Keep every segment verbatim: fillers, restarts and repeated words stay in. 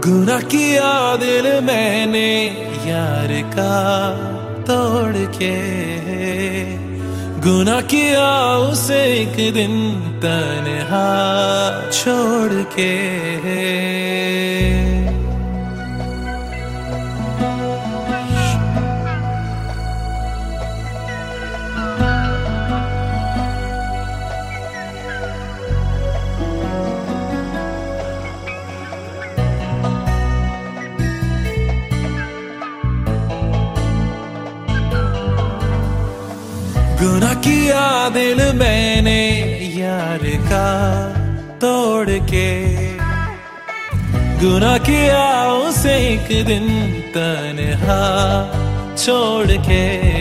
गुनाह किया दिल मैंने यार का तोड़ के, गुनाह किया उसे एक दिन तन्हा छोड़ के। गुनाह किया दिल मैंने यार का तोड़ के, गुनाह किया उसे एक दिन तन्हा छोड़ के।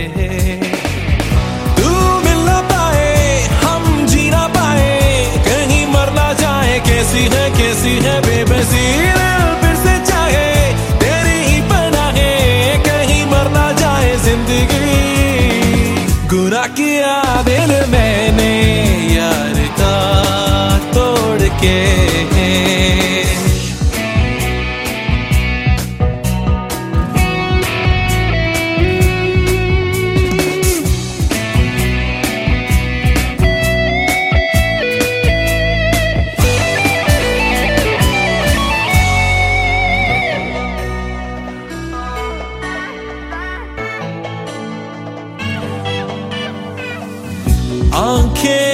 तू मिल ना पाए हम जी ना पाए, कहीं मर ना जाए, कैसी है कैसी है बेबसी फिर से चाहे तेरी ही पनाहे, कहीं मर ना जाए जिंदगी। गुनाह किया दिल मैंने यार का तोड़ के। आंखें